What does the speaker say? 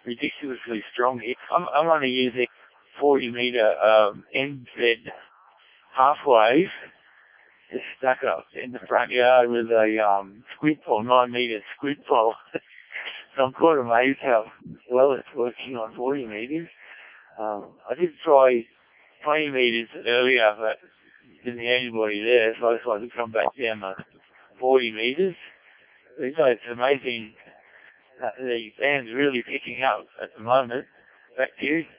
ridiculously strong. I'm only using 40 metre end fed halfway stuck up in the front yard with a squid pole, 9 metre squid pole. So I'm quite amazed how well it's working on 40 metres. I did try 20 metres earlier, but didn't get anybody there, so I decided to come back down to 40 metres. So it's amazing that the band's really picking up at the moment. Back to you.